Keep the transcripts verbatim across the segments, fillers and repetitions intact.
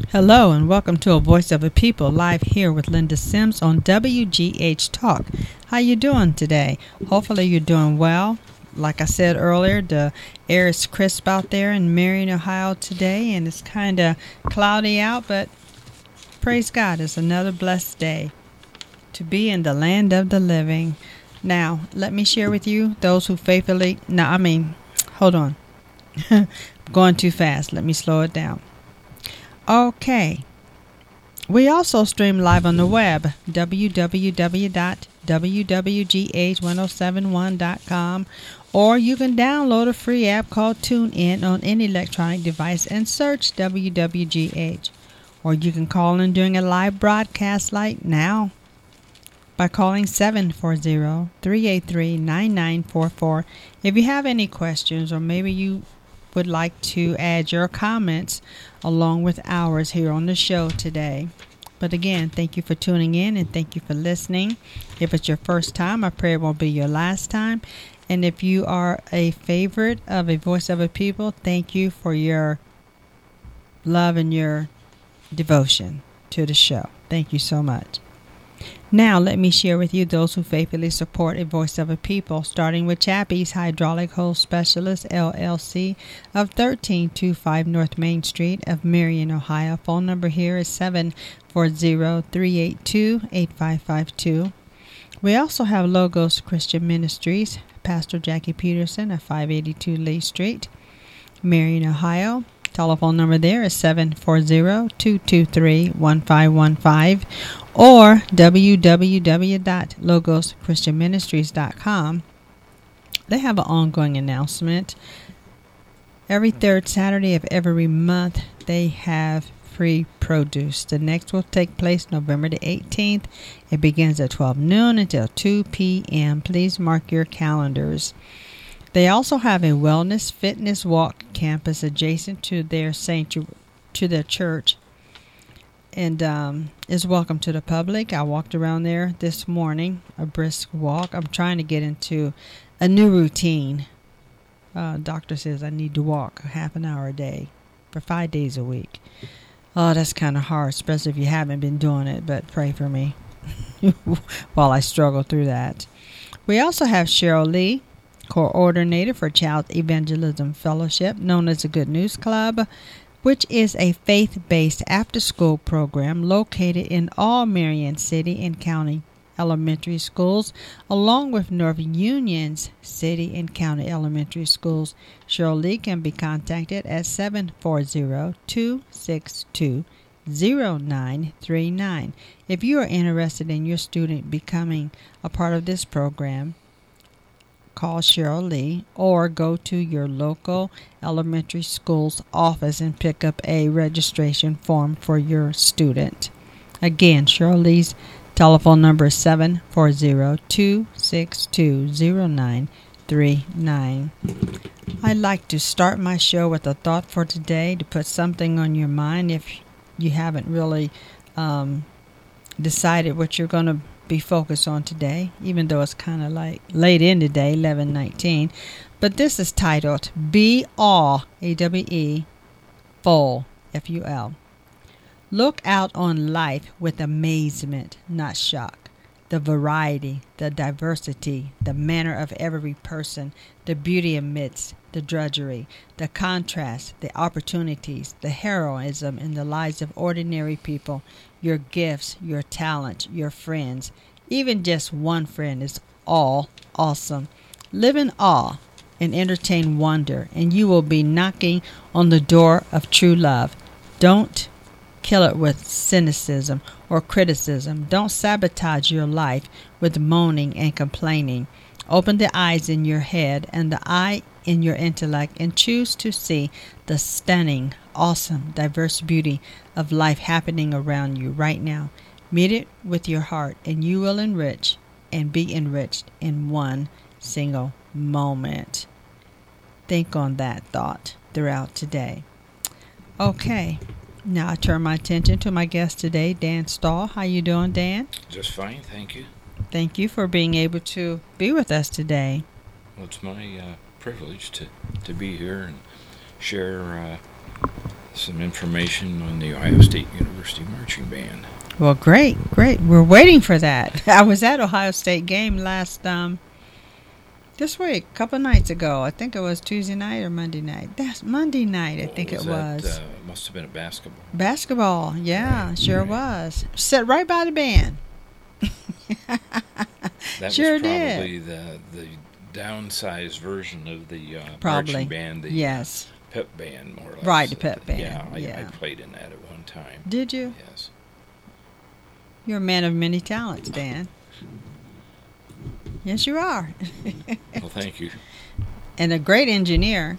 Hello and welcome to A Voice of a People, live here with Linda Sims on W G H Talk. How you doing today? Hopefully you're doing well. Like I said earlier, the air is crisp out there in Marion, Ohio today, and it's kind of cloudy out, but praise God, it's another blessed day to be in the land of the living. Now, let me share with you those who faithfully, no, I mean, hold on. I'm going too fast. Let me slow it down. Okay. We also stream live on the web, w w w dot w w g h ten seventy-one dot com, or you can download a free app called TuneIn on any electronic device and search W W G H. Or you can call in during a live broadcast like now by calling seven four zero, three eight three, nine nine four four. If you have any questions or maybe you would like to add your comments along with ours here on the show today. But again, thank you for tuning in and thank you for listening. If it's your first time, I pray it won't be your last time. And if you are a favorite of A Voice of a People, thank you for your love and your devotion to the show. Thank you so much. Now, let me share with you those who faithfully support A Voice of a People, starting with Chappie's Hydraulic Hose Specialist, L L C, of thirteen twenty-five North Main Street of Marion, Ohio. Phone number here is seven four zero, three eight two, eight five five two. We also have Logos Christian Ministries, Pastor Jackie Peterson of five eighty-two Lee Street, Marion, Ohio. Telephone number there is seven four zero, two two three, one five one five or w w w dot logos christian ministries dot com. They have an ongoing announcement. Every third Saturday of every month, they have free produce. The next will take place November the eighteenth. It begins at twelve noon until two p.m. Please mark your calendars. They also have a wellness fitness walk campus adjacent to their sanctuary, to their church, and um, is welcome to the public. I walked around there this morning, a brisk walk. I'm trying to get into a new routine. Uh, doctor says I need to walk a half an hour a day for five days a week. Oh, that's kind of hard, especially if you haven't been doing it, but pray for me while I struggle through that. We also have Cheryl Lee, coordinator for Child Evangelism Fellowship, known as the Good News Club, which is a faith-based after-school program located in all Marion City and County elementary schools, along with North Union's City and County elementary schools. Cheryl Lee can be contacted at seven four zero, two six two, zero nine three nine. If you are interested in your student becoming a part of this program, call Cheryl Lee or go to your local elementary school's office and pick up a registration form for your student. Again, Cheryl Lee's telephone number is seven four zero, two six two, zero nine three nine. I'd like to start my show with a thought for today to put something on your mind if you haven't really um, decided what you're going to be focused on today, even though it's kind of like late in the day, eleven nineteen. But this is titled Be All, A W E, Full, F U L. Look out on life with amazement, not shock. The variety, the diversity, the manner of every person, the beauty amidst the drudgery, the contrast, the opportunities, the heroism in the lives of ordinary people, your gifts, your talent, your friends. Even just one friend is all awesome. Live in awe and entertain wonder, and you will be knocking on the door of true love. Don't kill it with cynicism or criticism. Don't sabotage your life with moaning and complaining. Open the eyes in your head and the eye in your intellect and choose to see the stunning, awesome, diverse beauty of life happening around you right now. Meet it with your heart and you will enrich and be enriched in one single moment. Think on that thought throughout today. Okay. Now I turn my attention to my guest today, Dan Stahl. How you doing, Dan? Just fine, thank you. Thank you for being able to be with us today. Well, it's my uh, privilege to, to be here and share uh, some information on the Ohio State University Marching Band. Well, great, great. We're waiting for that. I was at Ohio State game last um this week, a couple nights ago. I think it was Tuesday night or Monday night. That's Monday night, I What think was it that? was. Uh, must have been a basketball. Basketball, yeah, Right, sure right. was. Sat right by the band. That Sure was did. probably the the downsized version of the uh, Probably. marching band, the Yes. pep band, more or less. Right, the pep band, Yeah, I, yeah. I played in that at one time. Did you? Yes. You're a man of many talents, Dan. Yes, you are. Well, thank you. And a great engineer.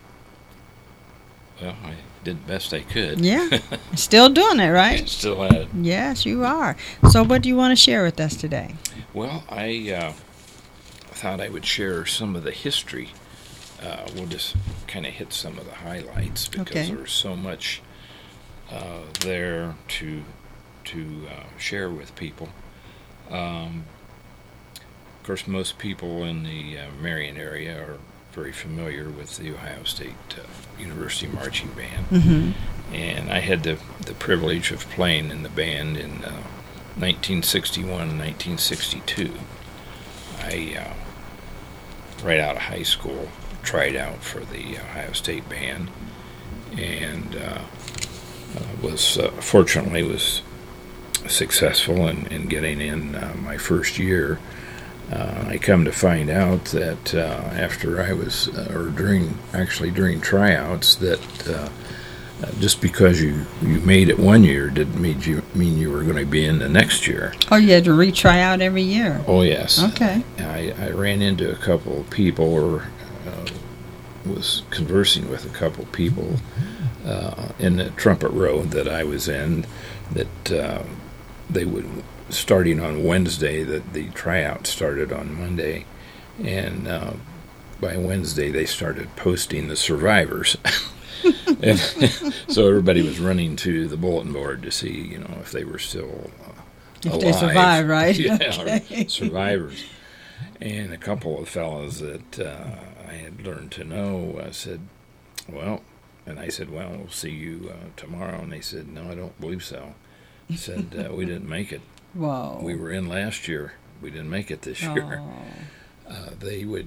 Well, I did the best I could. Yeah. Still doing it, right? Still at it. Yes, you are. So what do you want to share with us today? Well, I uh, thought I would share some of the history. Uh, we'll just kind of hit some of the highlights because Okay. there's so much uh, there to to uh, share with people. Um, of course, most people in the uh, Marion area are very familiar with the Ohio State uh, University Marching Band. Mm-hmm. And I had the, the privilege of playing in the band in uh, nineteen sixty-one and nineteen sixty-two. I, uh, right out of high school, tried out for the Ohio State Band, and uh, uh, was uh, fortunately was successful in, in getting in uh, my first year. Uh, I come to find out that uh, after I was, uh, or during, actually during tryouts, that uh, uh, just because you, you made it one year didn't mean you, mean you were going to be in the next year. Oh, you had to retry out every year. Oh, yes. Okay. I, I ran into a couple of people, or uh, was conversing with a couple of people uh, in the trumpet row that I was in, that uh, they would, starting on Wednesday, that the tryout started on Monday, and uh, by Wednesday they started posting the survivors. And so everybody was running to the bulletin board to see, you know, if they were still uh, If alive. they survived, right? Yeah, Okay. or survivors. And a couple of fellows that uh, I had learned to know uh, said, well, and I said, well, we'll see you uh, tomorrow. And they said, no, I don't believe so. I said, uh, we didn't make it. Whoa. We were in last year. We didn't make it this year. Oh. Uh, they would,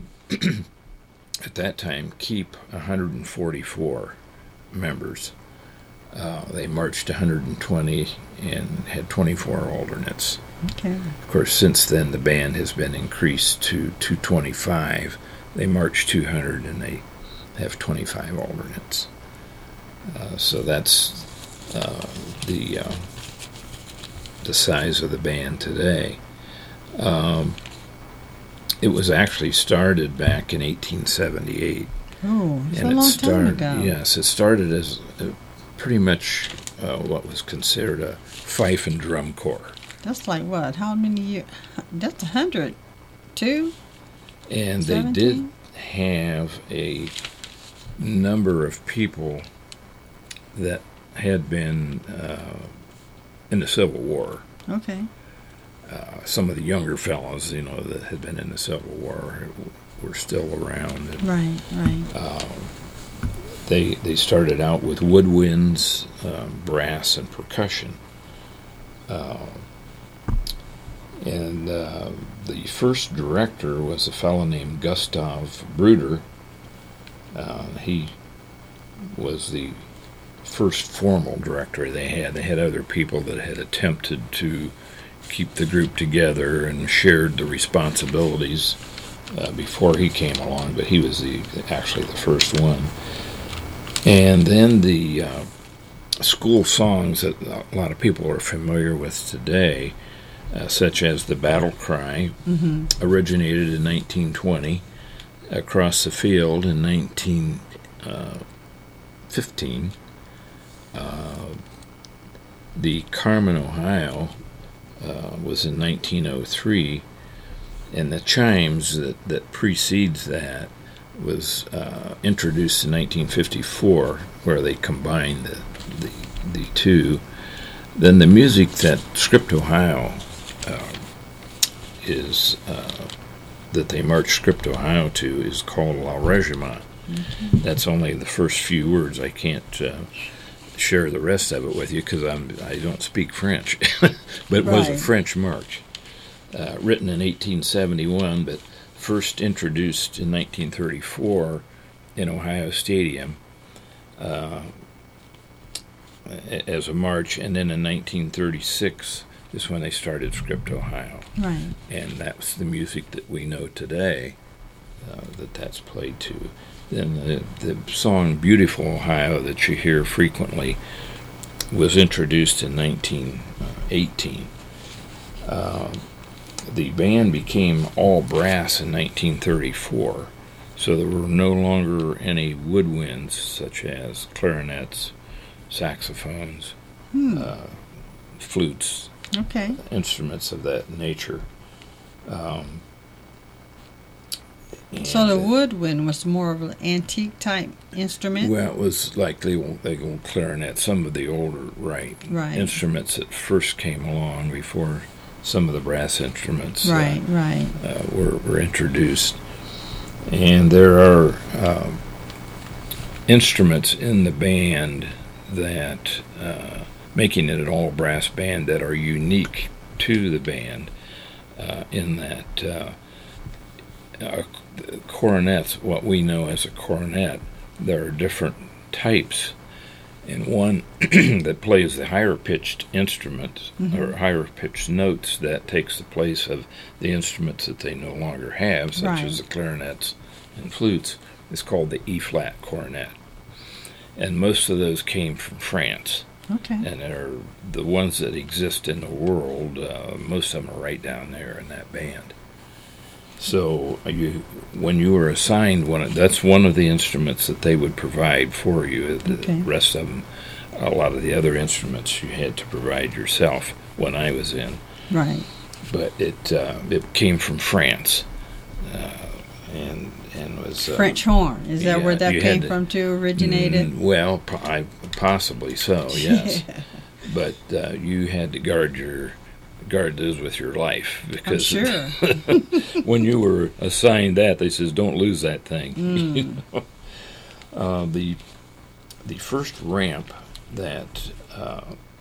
at that time, keep one hundred forty-four members. Uh, they marched one hundred twenty and had twenty-four alternates. Okay. Of course, since then, the band has been increased to two twenty-five. They march two hundred and they have twenty-five alternates. Uh, so that's uh, the uh, the size of the band today. Um, it was actually started back in eighteen seventy-eight. Oh, it's and a it long started, time ago. Yes, it started as a, pretty much uh, what was considered a fife and drum corps. That's like what? How many years? That's a hundred. Two? And they did have a number of people that had been uh, in the Civil War. Okay. Uh, some of the younger fellows, you know, that had been in the Civil War were still around. And, Right, right. uh, they they started out with woodwinds, uh, brass, and percussion. Uh, and uh, the first director was a fellow named Gustav Bruder. Uh, he was the first formal director they had. They had other people that had attempted to keep the group together and shared the responsibilities uh, before he came along, but he was the actually the first one. And then the uh, school songs that a lot of people are familiar with today, uh, such as the Battle Cry, Mm-hmm. originated in nineteen twenty, Across the Field in nineteen fifteen, uh, the Carmen, Ohio, uh, was in nineteen oh three, and the chimes that, that precedes that was uh, introduced in nineteen fifty-four, where they combined the, the, the two. Then the music that Script, Ohio, uh, is uh, that they march Script, Ohio to is called La Regiment. Mm-hmm. That's only the first few words. I can't uh, share the rest of it with you because I'm I don't speak French, but it was a Right. French march, uh, written in eighteen seventy-one, but first introduced in nineteen thirty-four in Ohio Stadium uh, a- as a march, and then in nineteen thirty-six is when they started Script, Ohio, Right. and that's the music that we know today uh, that that's played to. Then the, the song Beautiful Ohio that you hear frequently was introduced in nineteen eighteen. Uh, the band became all brass in nineteen thirty-four, so there were no longer any woodwinds such as clarinets, saxophones, Hmm. uh, flutes, Okay. instruments of that nature. Um, So the and, uh, woodwind was more of an antique type instrument. Well, it was like the old, the old clarinet, some of the older right, Right. instruments that first came along before some of the brass instruments uh, Right. Right. uh, were, were introduced. And there are uh, instruments in the band that, uh, making it an all brass band, that are unique to the band uh, in that uh, uh, coronets, what we know as a coronet, there are different types. And one that plays the higher pitched instruments Mhm. or higher pitched notes that takes the place of the instruments that they no longer have, such Right. as the clarinets and flutes, is called the E flat coronet. And most of those came from France. Okay. And they're the ones that exist in the world. Uh, most of them are right down there in that band. So you, when you were assigned one, of, that's one of the instruments that they would provide for you. The Okay. rest of them, a lot of the other instruments, you had to provide yourself. When I was in, Right. but it uh, it came from France, uh, and and was uh, French horn. Is that yeah, where that you had came to- from to originated? Mm, well, po- I, possibly so, yes. But uh, you had to guard your guard those with your life I'm because sure. when you were assigned that, they says don't lose that thing. Mm. You know? uh, the the first ramp that uh,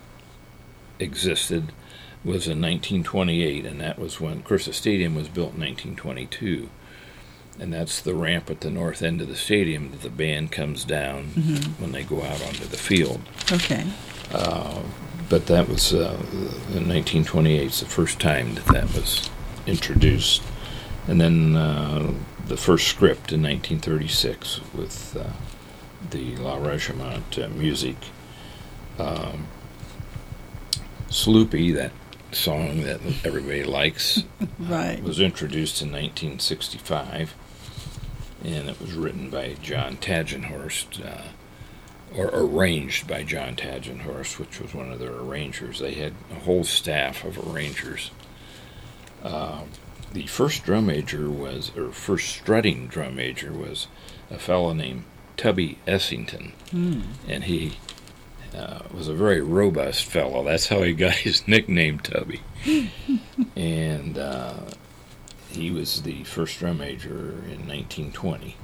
existed was in nineteen twenty-eight, and that was when, of course, the stadium was built in nineteen twenty-two. And that's the ramp at the north end of the stadium that the band comes down Mhm. when they go out onto the field. Okay. Uh, but that was uh, in nineteen twenty-eight. It's the first time that that was introduced. And then uh, the first script in nineteen thirty-six with uh, the La Regiment uh, music. Um, Sloopy, that song that everybody likes, Right. was introduced in nineteen sixty-five, and it was written by John Tagenhorst, uh, or arranged by John Tagenhorst, which was one of their arrangers. They had a whole staff of arrangers. Uh, the first drum major was, or first strutting drum major was a fellow named Tubby Essington, Mm. and he uh, was a very robust fellow. That's how he got his nickname, Tubby. And uh, he was the first drum major in nineteen twenty.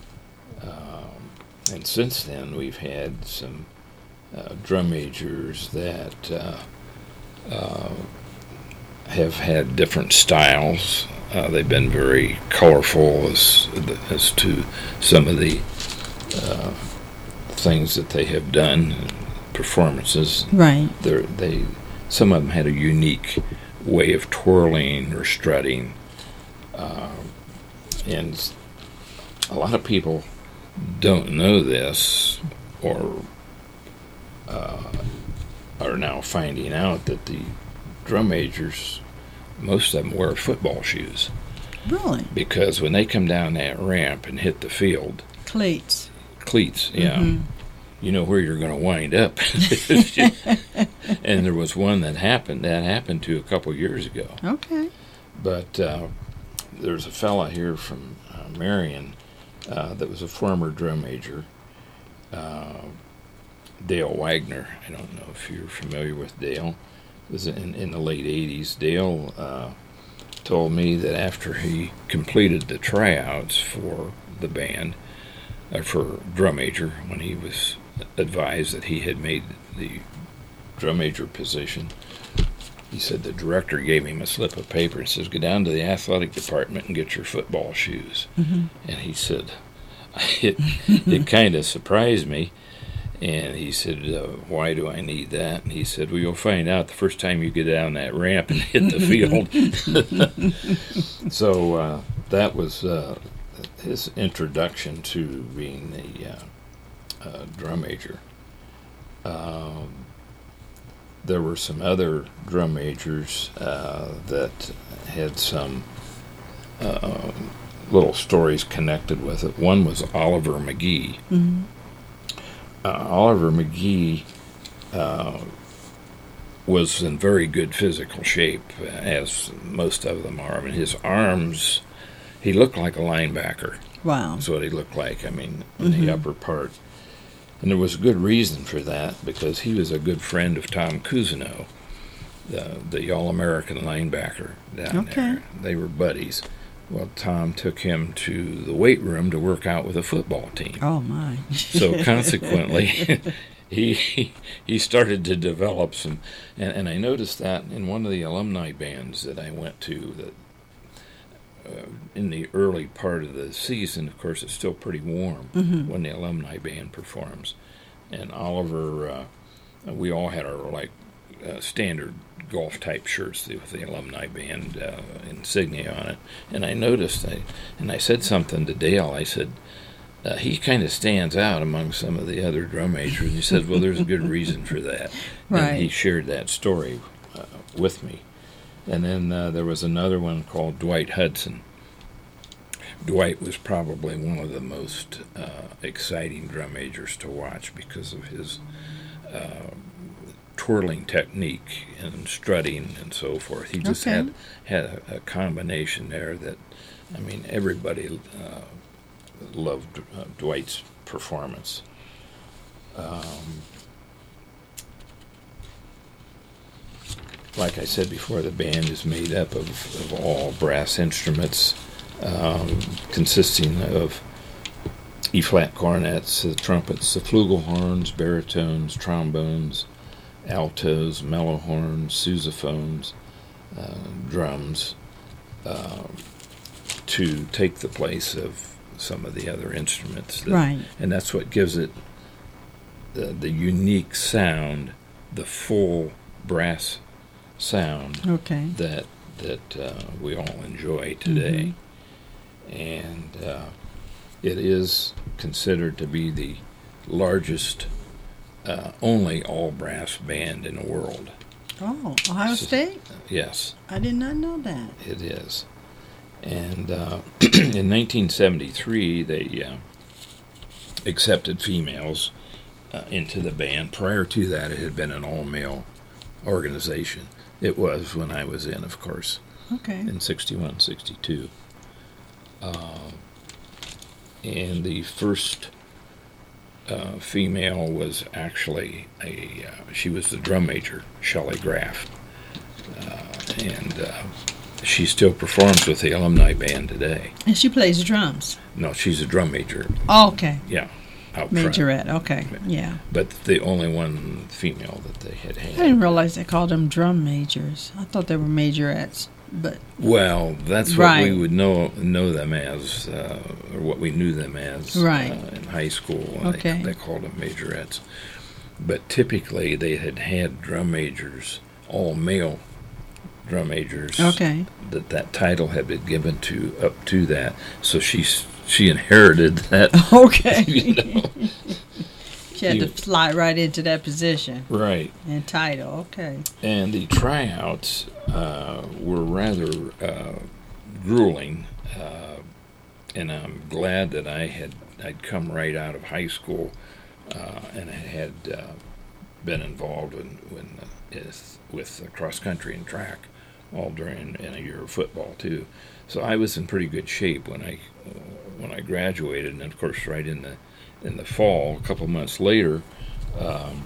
Um, and since then, we've had some uh, drum majors that uh, uh, have had different styles. Uh, they've been very colorful as as to some of the uh, things that they have done, performances. Right. They're, they some of them had a unique way of twirling or strutting, uh, and a lot of people don't know this, or uh, are now finding out that the drum majors, most of them wear football shoes, Really? because when they come down that ramp and hit the field, Cleats. cleats, yeah, Mhm. you know where you're going to wind up. And there was one that happened that happened to a couple years ago. Okay. But uh, there's a fella here from uh, Marion uh, that was a former drum major, uh, Dale Wagner. I don't know if you're familiar with Dale. It was in, in the late eighties. Dale uh, told me that after he completed the tryouts for the band, uh, for drum major, when he was advised that he had made the drum major position, he said the director gave him a slip of paper and says, go down to the athletic department and get your football shoes. Mm-hmm. And he said, it, it kind of surprised me. And he said, uh, why do I need that? And he said, well, you'll find out the first time you get down that ramp and hit the field. So uh, that was uh, his introduction to being a uh, uh, drum major. Um, there were some other drum majors uh, that had some uh, little stories connected with it. One was Oliver McGee. Mm-hmm. Uh, Oliver McGee uh, was in very good physical shape, as most of them are. I mean, his arms, he looked like a linebacker. Wow. That's what he looked like, I mean, in mm-hmm. the upper part. And there was a good reason for that, because he was a good friend of Tom Cousineau, the, the All-American linebacker down okay. there. They were buddies. Well, Tom took him to the weight room to work out with a football team. Oh, my. So consequently, he he started to develop some, and, and I noticed that in one of the alumni bands that I went to, that uh, in the early part of the season, of course, it's still pretty warm mm-hmm. when the alumni band performs. And Oliver, uh, we all had our, like, uh, standard golf-type shirts with the alumni band uh, insignia on it. And I noticed, I, and I said something to Dale, I said, uh, he kind of stands out among some of the other drum majors. And he said, well, there's a good reason for that. Right. And he shared that story uh, with me. And then uh, there was another one called Dwight Hudson. Dwight was probably one of the most uh, exciting drum majors to watch because of his uh, twirling technique and strutting and so forth. He just okay. had had a, a combination there that, I mean, everybody uh, loved uh, Dwight's performance. Um, like I said before, the band is made up of, of all brass instruments, um, consisting of E-flat cornets, the trumpets, the flugelhorns, baritones, trombones, altos, mellow horns, sousaphones, uh, drums, uh, to take the place of some of the other instruments. That, right. And that's what gives it the, the unique sound, the full brass sound okay. that that uh, we all enjoy today. Mm-hmm. And uh, it is considered to be the largest Uh, only all-brass band in the world. Oh, Ohio so, State? Yes. I did not know that. It is. And uh, in nineteen seventy-three, they uh, accepted females uh, into the band. Prior to that, it had been an all-male organization. It was when I was in, of course. Okay. In sixty-one, sixty-two. Uh, and the first Uh, female was actually a, uh, she was the drum major, Shelley Graff. Uh, and uh, she still performs with the alumni band today. And she plays drums? No, she's a drum major. Oh, okay. Yeah. Out Majorette, front. okay, yeah. But the only one female that they had had. I didn't realize they called them drum majors. I thought they were majorettes. But well, that's what right. we would know know them as, uh, or what we knew them as right. uh, in high school. Okay. They, they called them majorettes. But typically they had had drum majors, all male drum majors. Okay. That that title had been given to up to that, so she she inherited that. Okay. You know. She had to slide right into that position. Right. And title, okay. And the tryouts uh, were rather uh, grueling, uh, and I'm glad that I had I'd come right out of high school uh, and I had uh, been involved in, in, uh, with cross country and track all during in a year of football too. So I was in pretty good shape when I when I graduated, and of course right in the in the fall, a couple months later, um,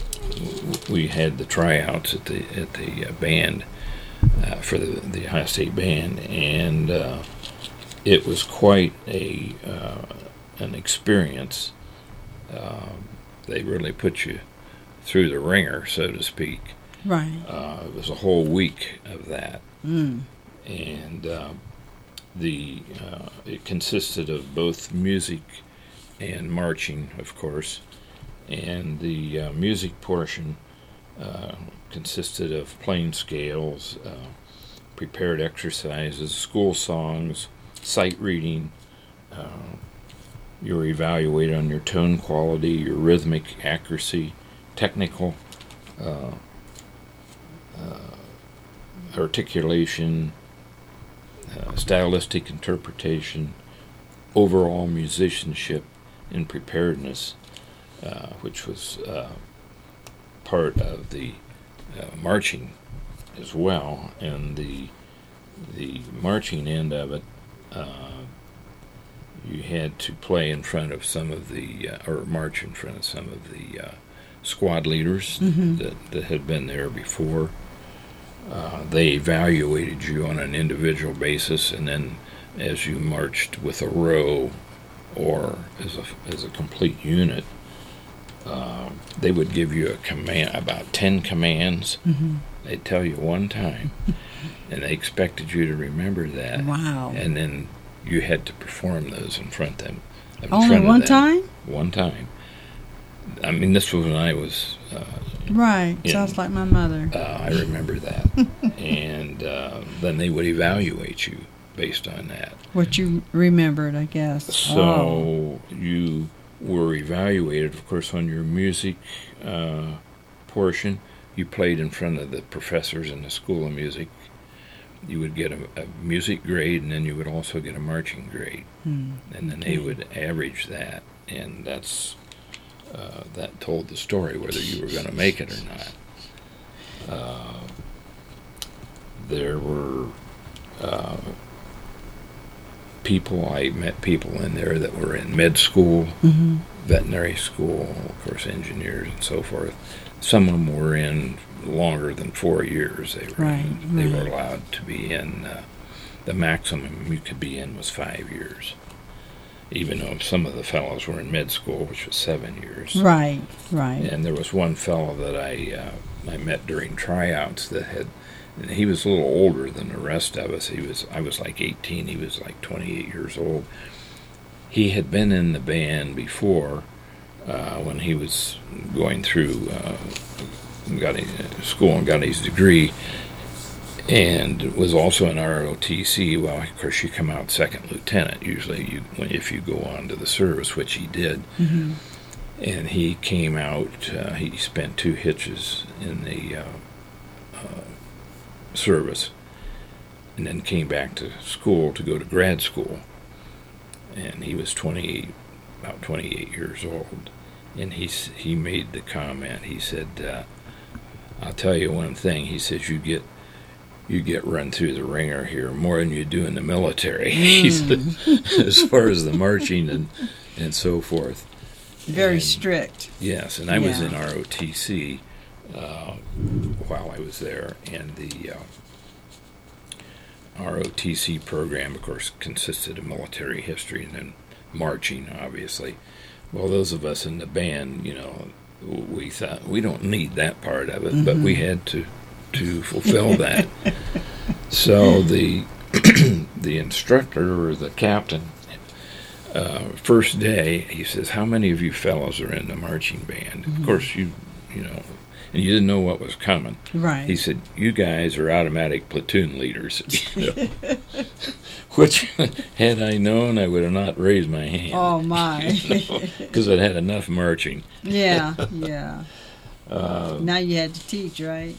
we had the tryouts at the at the uh, band uh, for the the Ohio State band, and uh, it was quite a uh, an experience. Uh, they really put you through the ringer, so to speak. Right. Uh, it was a whole week of that. Mm. And uh, the uh, it consisted of both music and marching, of course. And the uh, music portion uh, consisted of playing scales, uh, prepared exercises, school songs, sight reading. Uh, you were evaluated on your tone quality, your rhythmic accuracy, technical uh, uh, articulation, uh, stylistic interpretation, overall musicianship, and preparedness, uh, which was uh, part of the uh, marching as well. And the the marching end of it, uh, you had to play in front of some of the, uh, or march in front of some of the uh, squad leaders Mm-hmm. that, that had been there before. Uh, they evaluated you on an individual basis, and then as you marched with a row or as a, as a complete unit, uh, they would give you a command, about ten commands. Mm-hmm. They'd tell you one time, and they expected you to remember that. Wow. And then you had to perform those in front of them. In Only front of one them. time? One time. I mean, this was when I was. Uh, Right. in, Sounds like my mother. uh, I remember that. And uh, then they would evaluate you based on that. What you remembered, I guess. So Oh. you were evaluated, of course, on your music uh, portion. You played in front of the professors in the School of Music. You would get a, a music grade, and then you would also get a marching grade. Hmm. And then Okay. they would average that, and that's uh, that told the story whether you were going to make it or not. Uh, there were uh, people, I met people in there that were in med school, Mm-hmm. veterinary school, of course, engineers and so forth. Some of them were in longer than four years. They were Right, they right. were allowed to be in. Uh, the maximum you could be in was five years, even though some of the fellows were in med school, which was seven years. Right, right. And there was one fellow that I uh, I met during tryouts that had. And he was a little older than the rest of us. He was I was like eighteen. He was like twenty-eight years old. He had been in the band before uh, when he was going through uh, got his, school and got his degree, and was also in R O T C. Well, of course, you come out second lieutenant usually. You if you go on to the service, which he did. Mm-hmm. And he came out. Uh, he spent two hitches in the. Uh, uh, service, and then came back to school to go to grad school, and he was twenty-eight, about twenty-eight years old, and he he made the comment. He said, uh, "I'll tell you one thing." He says, "You get you get run through the ringer here more than you do in the military." Mm. He said, as far as the marching and and so forth. Very And, strict. yes, and I was Yeah. in R O T C. Uh, while I was there, and the uh, R O T C program, of course, consisted of military history and then marching, obviously. Well, those of us in the band, you know, we thought we don't need that part of it, mm-hmm. but we had to to fulfill that. So the the instructor or the captain, uh, first day, he says, "How many of you fellows are in the marching band?" Mm-hmm. Of course, you you know. And you didn't know what was coming. Right. He said, "You guys are automatic platoon leaders." You know? Which, had I known, I would have not raised my hand. Oh, my. Because I'd had enough marching. Yeah, yeah. Uh, now you had to teach, right?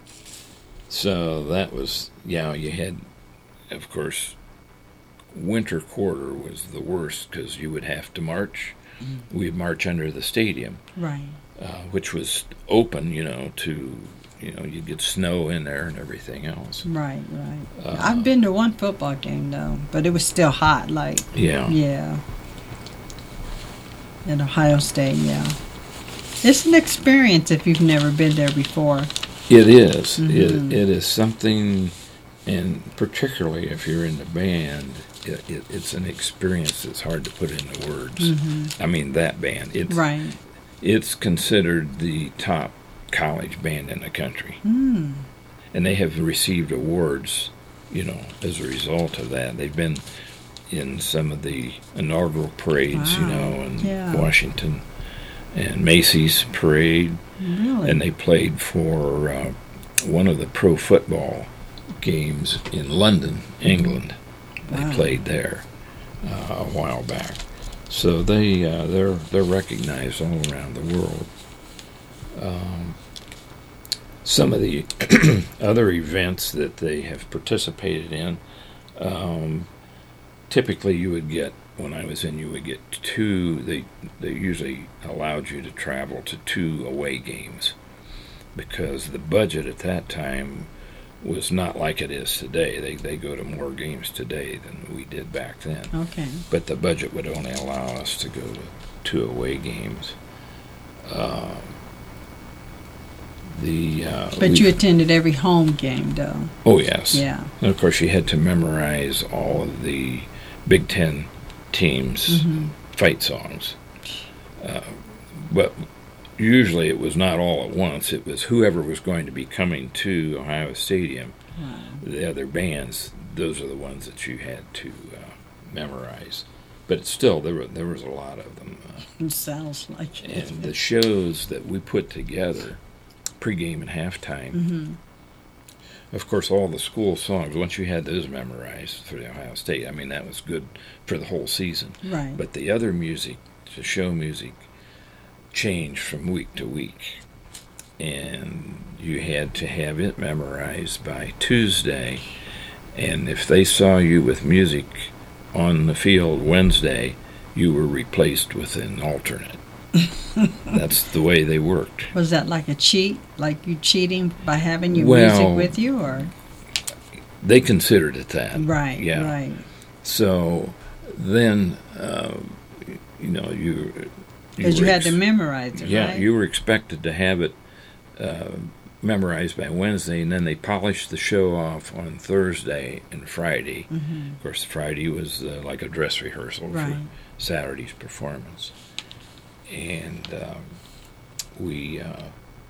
So that was, yeah, you had, of course, winter quarter was the worst because you would have to march. Mm-hmm. We'd march under the stadium. Right. Uh, which was open, you know, to, you know, you'd get snow in there and everything else. Right, right. Uh, I've been to one football game, though, but it was still hot, like, yeah. Yeah. At Ohio State, yeah. It's an experience if you've never been there before. It is. Mm-hmm. It, it is something, and particularly if you're in the band, it, it, it's an experience that's hard to put into words. Mm-hmm. I mean, that band. It's, right. It's considered the top college band in the country. Mm. And they have received awards, you know, as a result of that. They've been in some of the inaugural parades, wow. you know, in yeah. Washington and Macy's parade. Really? And they played for uh, one of the pro football games in London, England. They wow. played there uh, a while back. So they, uh, they're, they're recognized all around the world. Um, some of the other events that they have participated in, um, typically you would get, when I was in, you would get two, they, they usually allowed you to travel to two away games because the budget at that time was not like it is today. They they go to more games today than we did back then. Okay. But the budget would only allow us to go to two away games. Um, the uh, But you attended every home game, though. Oh, yes. Yeah. And, of course, you had to memorize all of the Big Ten teams' Mm-hmm. fight songs. Uh, but usually it was not all at once. It was whoever was going to be coming to Ohio Stadium, Wow. the other bands, those are the ones that you had to uh, memorize. But still, there were, there was a lot of them. Uh, It sounds like it. and the shows that we put together, pregame and halftime, Mm-hmm. of course, all the school songs, once you had those memorized for the Ohio State, I mean, that was good for the whole season. Right. But the other music, the show music, changed from week to week. And you had to have it memorized by Tuesday. And if they saw you with music on the field Wednesday, you were replaced with an alternate. That's the way they worked. Was that like a cheat? Like you cheating by having your Well, music with you, or? They considered it that. Right. Yeah. Right. So then, uh, you know, you... Because you, were had ex- to memorize it, Yeah, right? you were expected to have it uh, memorized by Wednesday, and then they polished the show off on Thursday and Friday. Mm-hmm. Of course, Friday was uh, like a dress rehearsal Right. for Saturday's performance. And um, we... Uh,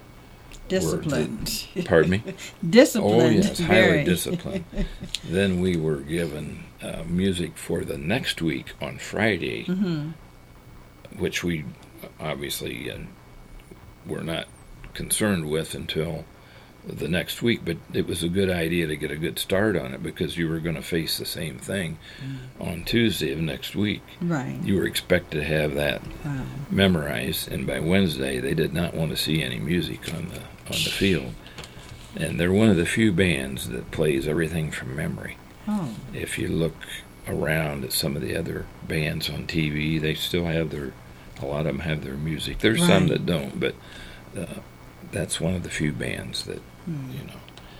Disciplined. were, pardon me? Disciplined. Oh, yes, highly Very. disciplined. Then we were given uh, music for the next week on Friday, Mm-hmm. which we obviously uh, were not concerned with until the next week, but it was a good idea to get a good start on it because you were going to face the same thing mm. on Tuesday of next week. Right. You were expected to have that Wow. memorized, and by Wednesday they did not want to see any music on the on the field. And they're one of the few bands that plays everything from memory. Oh. If you look around at some of the other bands on T V, they still have their, a lot of them have their music. There's Right. some that don't, but uh, that's one of the few bands that, Hmm. you know.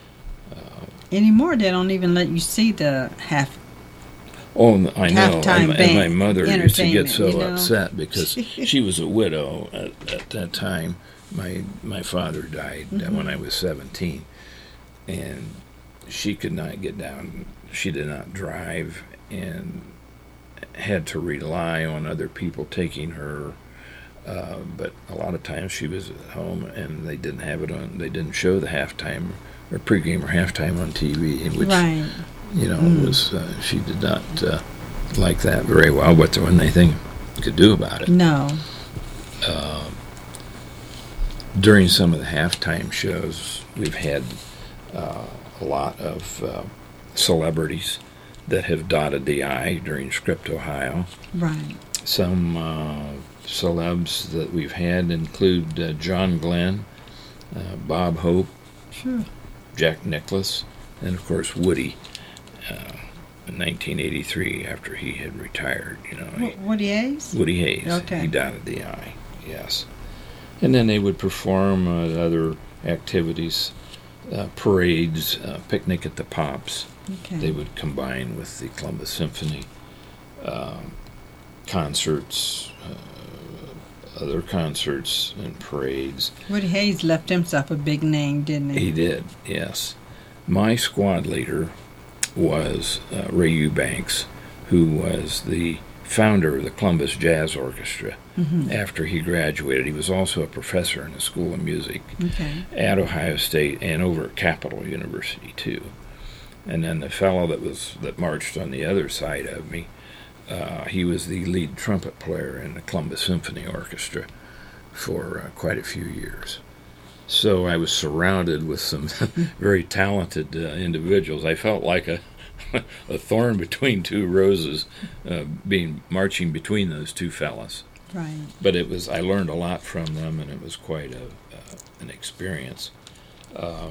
Uh, Anymore, they don't even let you see the half. oh, and I know. Halftime And, and my band mother used to get entertainment, so you know? upset because she was a widow at, at that time. My my father died uh Mhm. when I was seventeen, and she could not get down. She did not drive and had to rely on other people taking her. Uh, but a lot of times she was at home and they didn't have it on. They didn't show the halftime or pregame or halftime on T V, which Right. you know Mm. was uh, she did not uh, like that very well. But there wasn't anything you could do about it. No. Uh, during some of the halftime shows, we've had uh, a lot of uh, celebrities that have dotted the I during Script Ohio. Right. Some uh, celebs that we've had include uh, John Glenn, uh, Bob Hope, Sure. Jack Nicklaus, and of course Woody. Uh, in nineteen eighty-three, after he had retired, you know, he, What, Woody Hayes? Woody Hayes. Okay. He dotted the I. Yes. And then they would perform uh, other activities, uh, parades, uh, picnic at the Pops. Okay. They would combine with the Columbus Symphony, um, concerts, uh, other concerts and parades. Woody Hayes left himself a big name, didn't he? He did, yes. My squad leader was uh, Ray Eubanks, who was the founder of the Columbus Jazz Orchestra. Mm-hmm. After he graduated, he was also a professor in the School of Music Okay. at Ohio State and over at Capital University too. And then the fellow that was that marched on the other side of me, uh, he was the lead trumpet player in the Columbus Symphony Orchestra for uh, quite a few years. So I was surrounded with some very talented uh, individuals. I felt like a a thorn between two roses, uh, being marching between those two fellas. Right. But it was I learned a lot from them, and it was quite a uh, an experience. Uh,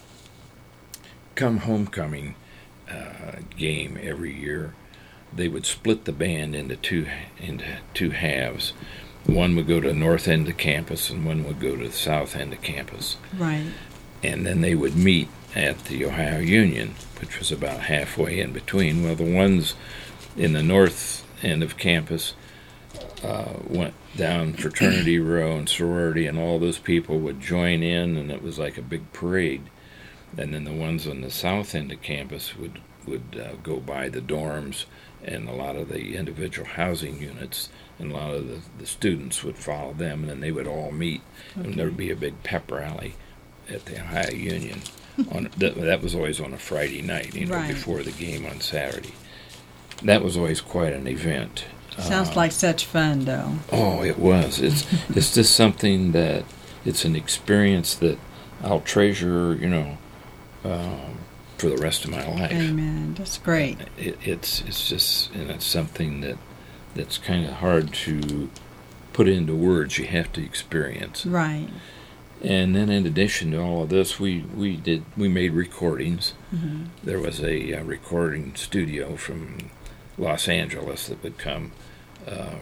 come homecoming uh, game every year, they would split the band into two into two halves. One would go to the north end of campus, and one would go to the south end of campus. Right. And then they would meet at the Ohio Union, which was about halfway in between. Well, the ones in the north end of campus uh, went down fraternity row and sorority, and all those people would join in, and it was like a big parade. And then the ones on the south end of campus would, would uh, go by the dorms and a lot of the individual housing units, and a lot of the, the students would follow them, and then they would all meet, okay. And there would be a big pep rally at the Ohio Union. on that, that was always on a Friday night, you know, right. before the game on Saturday. That was always quite an event. Sounds uh, like such fun, though. Oh, it was. It's it's just something that it's an experience that I'll treasure, you know, um, for the rest of my life. Amen. That's great. It, it's it's just and it's something that that's kind of hard to put into words. You have to experience. Right. And then, in addition to all of this, we, we did we made recordings. Mm-hmm. There was a, a recording studio from Los Angeles that would come uh,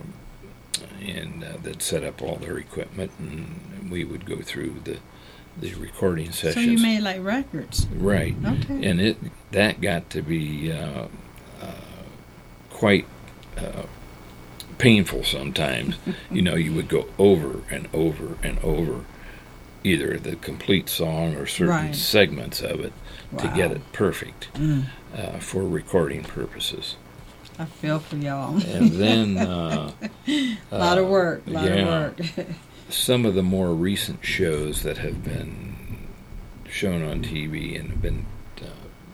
and uh, that set up all their equipment, and we would go through the the recording sessions. So you made like records, right? Okay. And it that got to be uh, uh, quite uh, painful sometimes. You know, you would go over and over and over either the complete song or certain right. segments of it wow. to get it perfect mm. uh, for recording purposes. I feel for y'all. And then uh, a lot uh, of work, a lot yeah, of work. some of the more recent shows that have been shown on T V and have been uh,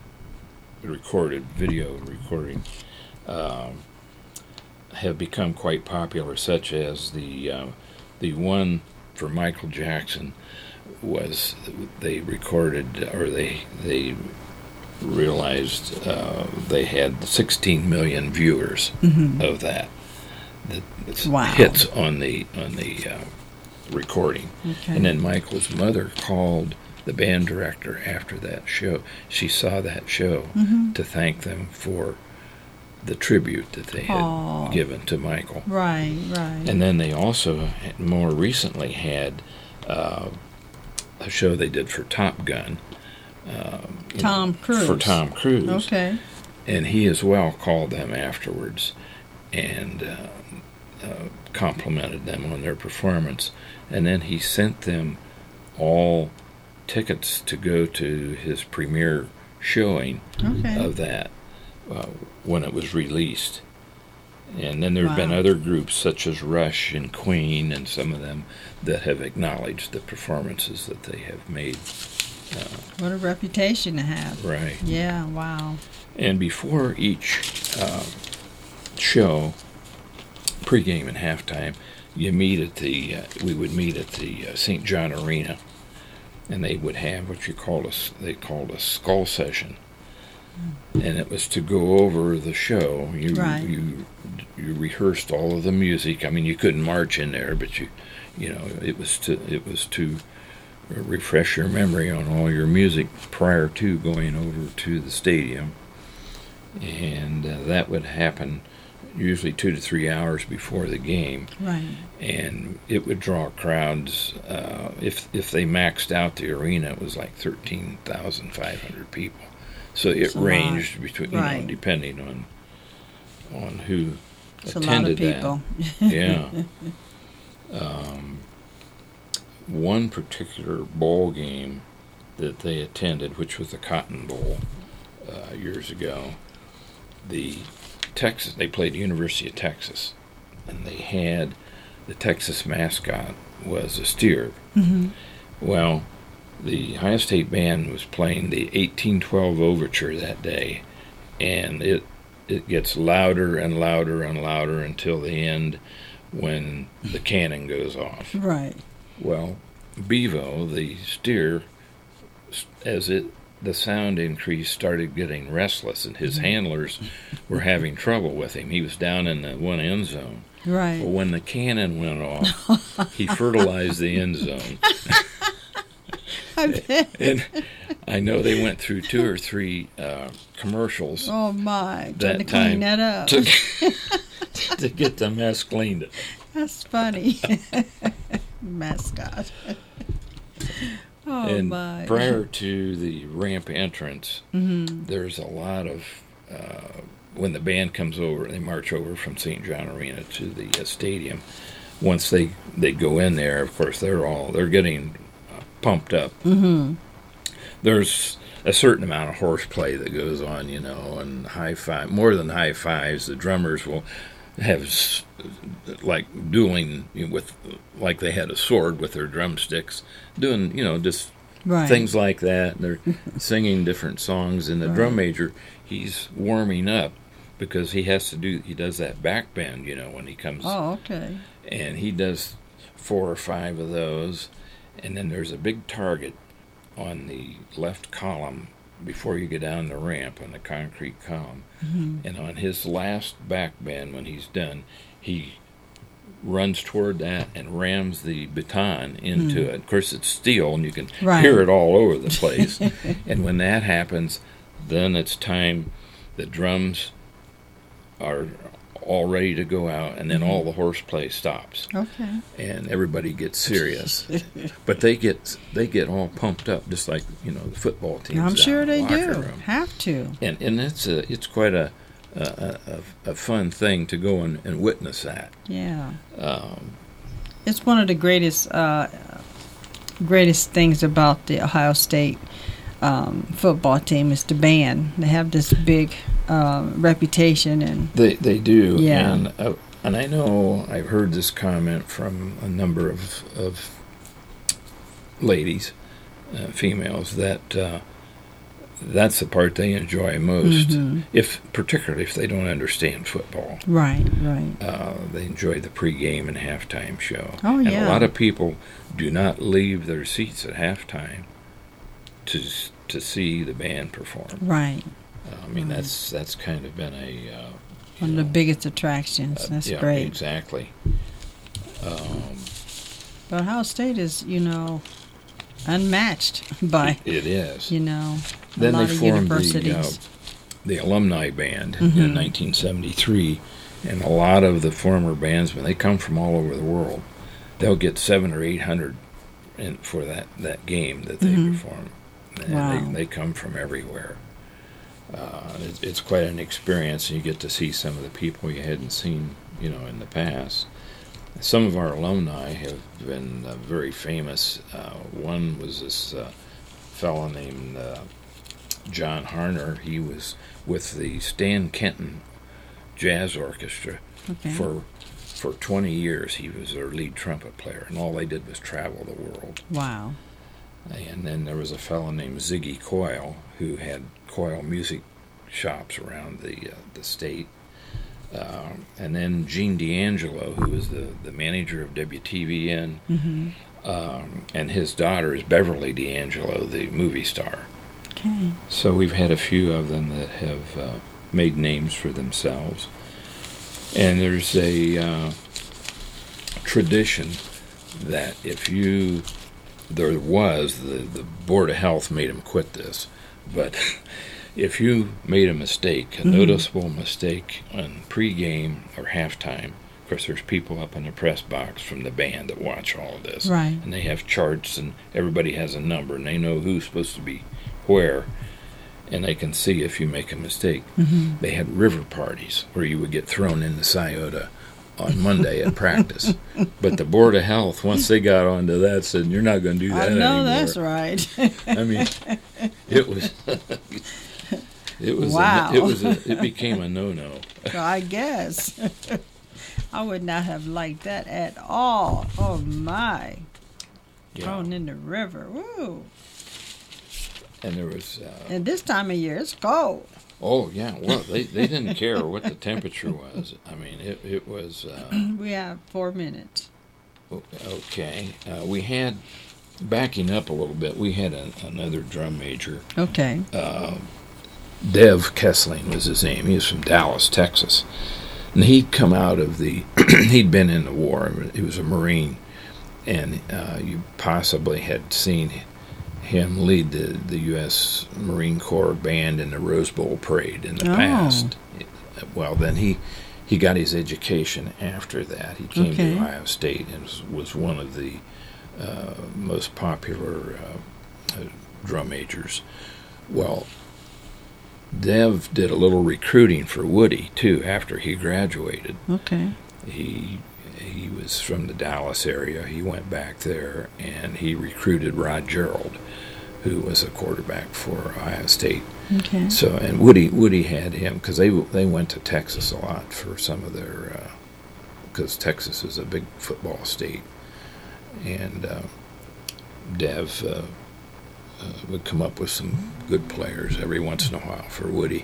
recorded, video recording, um, have become quite popular, such as the uh, the one for Michael Jackson was they recorded or they they realized uh, they had sixteen million viewers mm-hmm. of that. That wow. hits on the on the uh, recording. Okay. And then Michael's mother called the band director after that show. She saw that show mm-hmm. to thank them for the tribute that they had Aww. given to Michael. Right, right. And then they also had, more recently had uh, a show they did for Top Gun. Um, Tom Cruise. For Tom Cruise. Okay. And he as well called them afterwards and uh, uh, complimented them on their performance. And then he sent them all tickets to go to his premiere showing okay. of that uh, when it was released. And then there have wow. been other groups such as Rush and Queen and some of them that have acknowledged the performances that they have made. Uh, what a reputation to have. Right. Yeah, wow. And before each uh, show, pregame and halftime, you meet at the, uh, we would meet at the uh, Saint John Arena, and they would have what you called a, they called a skull session. And it was to go over the show. You, right. you you rehearsed all of the music. I mean, you couldn't march in there, but you, you know, it was to it was to refresh your memory on all your music prior to going over to the stadium. And uh, that would happen usually two to three hours before the game. Right. And it would draw crowds. Uh, if if they maxed out the arena, it was like thirteen thousand five hundred people. So it ranged lot. between, you right. know, depending on on who it's attended a lot of that. Yeah. Um, one particular bowl game that they attended, which was the Cotton Bowl uh, years ago, the Texas. They played University of Texas, and they had the Texas mascot was a steer. Mm-hmm. Well, the Ohio State band was playing the eighteen twelve overture that day, and it it gets louder and louder and louder until the end when the cannon goes off. Right. Well, Bevo, the steer, as it the sound increase started getting restless, and his handlers were having trouble with him. He was down in the one end zone. Right. Well, when the cannon went off, he fertilized the end zone. I bet. And I know they went through two or three uh, commercials. Oh my! That Trying to time clean that up. to, to get the mess cleaned up. That's funny. Mascot. Oh and my! prior to the ramp entrance, Mm-hmm. there's a lot of uh, when the band comes over, they march over from Saint John Arena to the uh, stadium. Once they they go in there, of course, they're all they're getting uh, pumped up. Mm-hmm. There's a certain amount of horseplay that goes on, you know, and high five, more than high fives. The drummers will have s- like dueling with, like they had a sword with their drumsticks, doing, you know, just Right. things like that. And they're singing different songs. And the Right. drum major, he's warming up because he has to do, he does that back bend, you know, when he comes. Oh, okay. And he does four or five of those. And then there's a big target on the left column before you get down the ramp on the concrete column. Mm-hmm. And on his last back bend, when he's done, he runs toward that and rams the baton into Mm. it. Of course, it's steel, and you can Right. hear it all over the place. And when that happens, then it's time. The drums are all ready to go out, and then all the horseplay stops, Okay. and everybody gets serious. But they get they get all pumped up, just like, you know, the football teams. I'm down sure in the they locker do. room. Have to. And and it's a it's quite a a, a, a fun thing to go and, and witness that. Yeah. Um, It's one of the greatest uh, greatest things about the Ohio State um, football team is the band. They have this big uh, reputation, and they they do. Yeah. And uh, and I know I've heard this comment from a number of of ladies, uh, females, that uh, that's the part they enjoy most. Mhm. If particularly if they don't understand football. right, right. Uh, they enjoy the pregame and halftime show. Oh, and yeah. a lot of people do not leave their seats at halftime to s- to see the band perform. Right. Uh, I mean, Right. that's that's kind of been a uh, One of you the know, biggest attractions. uh, That's yeah, great. Exactly. Um, But Ohio State is, you know, unmatched by, it is. you know, a Then lot they of formed the uh, universities. the alumni band Mhm. in nineteen seventy-three, and a lot of the former bandsmen, they come from all over the world. They'll get seven or eight hundred in, for that, that game that they Mhm. perform. And Wow. they, they come from everywhere. Uh, it, it's quite an experience, and you get to see some of the people you hadn't seen, you know, in the past. Some of our alumni have been uh, very famous. Uh, one was this uh, fellow named uh, John Harner. He was with the Stan Kenton Jazz Orchestra Okay. for for twenty years. He was their lead trumpet player, and all they did was travel the world. Wow. And then there was a fellow named Ziggy Coyle, who had Coyle music shops around the uh, the state. Um, and then Gene D'Angelo, who was the, the manager of W T V N, Mm-hmm. um, and his daughter is Beverly D'Angelo, the movie star. Okay. So we've had a few of them that have uh, made names for themselves. And there's a uh, tradition that if you, there was, the, the Board of Health made them quit this, but if you made a mistake, a Mhm. noticeable mistake on pregame or halftime, of course there's people up in the press box from the band that watch all of this. Right. And they have charts, and everybody has a number, and they know who's supposed to be where, and they can see if you make a mistake. Mm-hmm. They had river parties where you would get thrown in the Scioto on Monday at practice. But the Board of Health, once they got onto that, said, you're not going to do that I know anymore. that's right. I mean, it was, it was, Wow. a, it was, a, it became a no-no. So I guess I would not have liked that at all. Oh my! Yeah. Thrown in the river. Woo! And there was. Uh, And this time of year, it's cold. oh yeah, well they, they didn't care what the temperature was. I mean, it it was. Uh, We have four minutes. okay, uh, we had backing up a little bit. We had a, another drum major. Okay. Uh, Dev Kessling was his name. He was from Dallas, Texas. And he'd come out of the, he'd been in the war. He was a Marine. And uh, you possibly had seen him lead the, the U S Marine Corps band in the Rose Bowl parade in the Oh. past. Well, then he, he got his education after that. He came Okay. to Ohio State and was, was one of the uh, most popular uh, uh, drum majors. Well, Dev did a little recruiting for Woody too after he graduated. Okay. He he was from the Dallas area. He went back there and he recruited Rod Gerald, who was a quarterback for Ohio State. Okay. So and Woody Woody had him because they they went to Texas a lot for some of their because uh, Texas is a big football state, and uh, Dev. Uh, Uh, would come up with some good players every once in a while for Woody.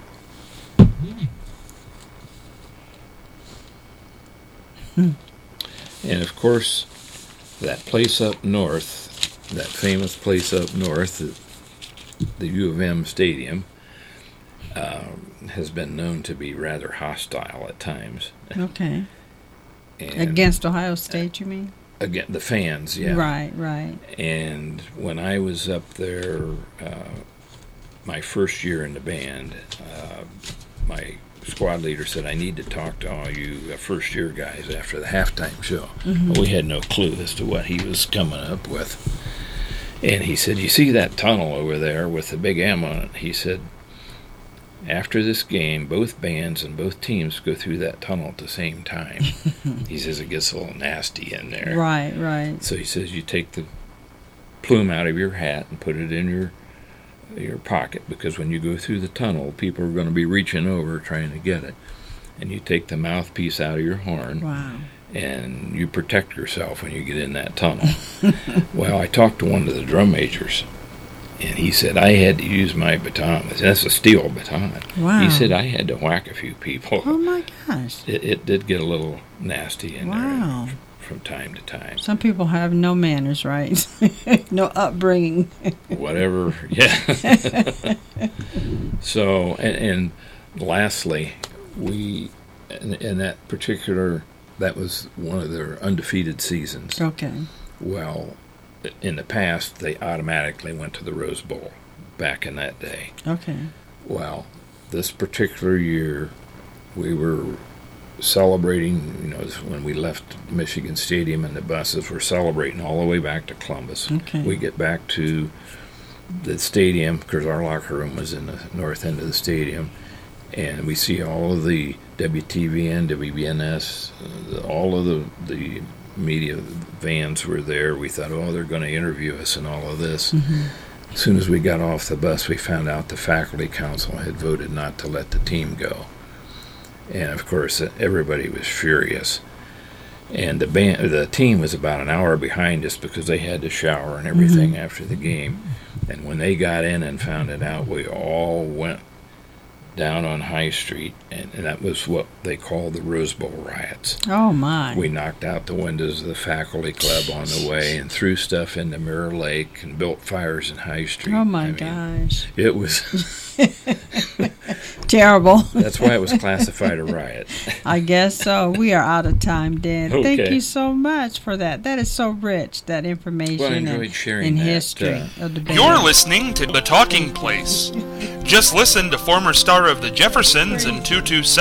Hmm. And of course, that place up north, that famous place up north, the, the U of M Stadium, uh, has been known to be rather hostile at times. Okay. And Against Ohio State, you mean? Again, the fans, yeah. Right, right. And when I was up there, uh, my first year in the band, uh, my squad leader said, I need to talk to all you uh, first-year guys after the halftime show. Mm-hmm. Well, we had no clue as to what he was coming up with. And he said, you see that tunnel over there with the big M on it? He said, after this game, both bands and both teams go through that tunnel at the same time. He says it gets a little nasty in there. Right, right. So he says you take the plume out of your hat and put it in your your pocket, because when you go through the tunnel, people are going to be reaching over trying to get it. And you take the mouthpiece out of your horn. Wow. And you protect yourself when you get in that tunnel. Well, I talked to one of the drum majors, and he said I had to use my baton. That's a steel baton. Wow. He said I had to whack a few people. Oh, my gosh. It, it did get a little nasty in Wow. there from time to time. Some people have no manners, right? No upbringing. Whatever, yeah. So, and, and lastly, we, in, in that particular, that was one of their undefeated seasons. Okay. Well, in the past, they automatically went to the Rose Bowl back in that day. Okay. Well, this particular year, we were celebrating, you know, when we left Michigan Stadium and the buses were celebrating all the way back to Columbus. Okay. We get back to the stadium, because our locker room was in the north end of the stadium, and we see all of the W T V N, W B N S, uh, all of the, the media vans were there. We thought, oh, they're going to interview us and all of this. Mm-hmm. As soon as we got off the bus, we found out the faculty council had voted not to let the team go. And, of course, everybody was furious. And the band, the team was about an hour behind us because they had to shower and everything Mm-hmm. after the game. And when they got in and found it out, we all went down on High Street, and, and that was what they called the Rose Bowl riots. Oh, my. We knocked out the windows of the faculty club on the way and threw stuff into Mirror Lake and built fires in High Street. Oh, my I mean, gosh. it was... Terrible. That's why it was classified a riot. I guess so. We are out of time, Dan. Thank Okay. you so much for that. That is so rich, that information Well, I enjoyed and, sharing and that, history uh, of the band. You're listening to The Talking Place. Just listen to former star of the Jeffersons and two two seven.